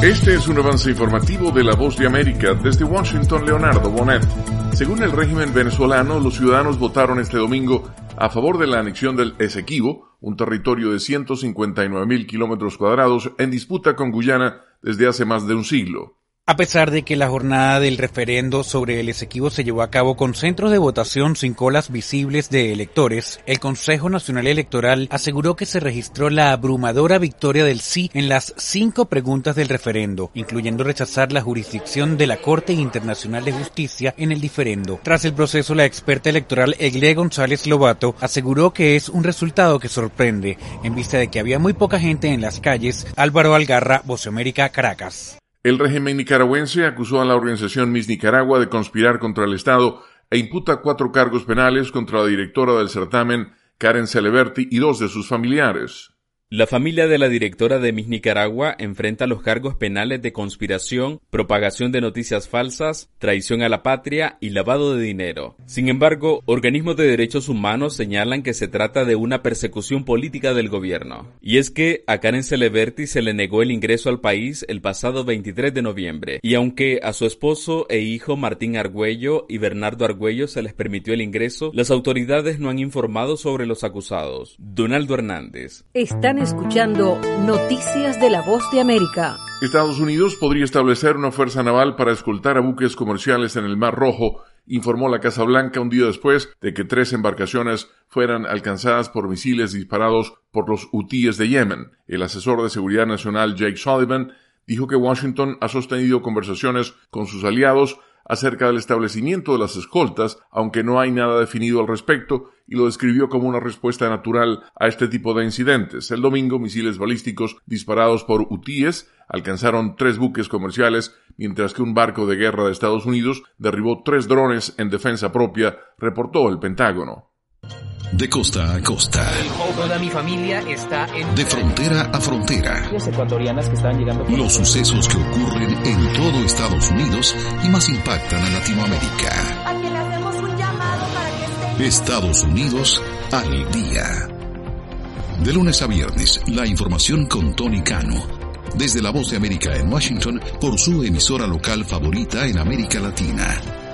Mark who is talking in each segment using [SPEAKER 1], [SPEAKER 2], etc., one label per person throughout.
[SPEAKER 1] Este es un avance informativo de La Voz de América. Desde Washington, Leonardo Bonet. Según el régimen venezolano, los ciudadanos votaron este domingo a favor de la anexión del Esequibo, un territorio de 159.000 kilómetros cuadrados en disputa con Guyana desde hace más de un siglo.
[SPEAKER 2] A pesar de que la jornada del referendo sobre el Esequibo se llevó a cabo con centros de votación sin colas visibles de electores, el Consejo Nacional Electoral aseguró que se registró la abrumadora victoria del sí en las 5 preguntas del referendo, incluyendo rechazar la jurisdicción de la Corte Internacional de Justicia en el diferendo. Tras el proceso, la experta electoral Egle González Lobato aseguró que es un resultado que sorprende, en vista de que había muy poca gente en las calles. Álvaro Algarra, Voz de América, Caracas.
[SPEAKER 1] El régimen nicaragüense acusó a la organización Miss Nicaragua de conspirar contra el Estado e imputa 4 cargos penales contra la directora del certamen, Karen Celeberti, y 2 de sus familiares.
[SPEAKER 3] La familia de la directora de Miss Nicaragua enfrenta los cargos penales de conspiración, propagación de noticias falsas, traición a la patria y lavado de dinero. Sin embargo, organismos de derechos humanos señalan que se trata de una persecución política del gobierno. Y es que a Karen Celeberti se le negó el ingreso al país el pasado 23 de noviembre. Y aunque a su esposo e hijo Martín Argüello y Bernardo Argüello se les permitió el ingreso, las autoridades no han informado sobre los acusados. Donaldo Hernández.
[SPEAKER 4] Están escuchando Noticias de La Voz de América.
[SPEAKER 1] Estados Unidos podría establecer una fuerza naval para escoltar a buques comerciales en el Mar Rojo, informó la Casa Blanca un día después de que 3 embarcaciones fueran alcanzadas por misiles disparados por los hutíes de Yemen. El asesor de seguridad nacional Jake Sullivan dijo que Washington ha sostenido conversaciones con sus aliados acerca del establecimiento de las escoltas, aunque no hay nada definido al respecto, y lo describió como una respuesta natural a este tipo de incidentes. El domingo, misiles balísticos disparados por hutíes alcanzaron 3 buques comerciales, mientras que un barco de guerra de Estados Unidos derribó 3 drones en defensa propia, reportó el Pentágono.
[SPEAKER 5] De costa a costa.
[SPEAKER 6] Toda mi familia está en...
[SPEAKER 5] De frontera a frontera.
[SPEAKER 6] Las ecuatorianas que están llegando...
[SPEAKER 5] Los sucesos que ocurren en todo Estados Unidos y más impactan a Latinoamérica.
[SPEAKER 7] A quien le hacemos un llamado para que esté...
[SPEAKER 5] Estados Unidos al día. De lunes a viernes, la información con Tony Cano. Desde La Voz de América en Washington, por su emisora local favorita en América Latina.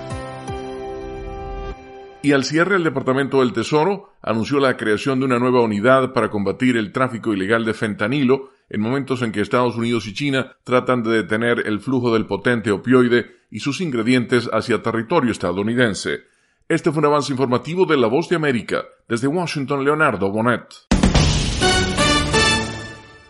[SPEAKER 1] Y al cierre, el Departamento del Tesoro anunció la creación de una nueva unidad para combatir el tráfico ilegal de fentanilo en momentos en que Estados Unidos y China tratan de detener el flujo del potente opioide y sus ingredientes hacia territorio estadounidense. Este fue un avance informativo de La Voz de América. Desde Washington, Leonardo Bonet.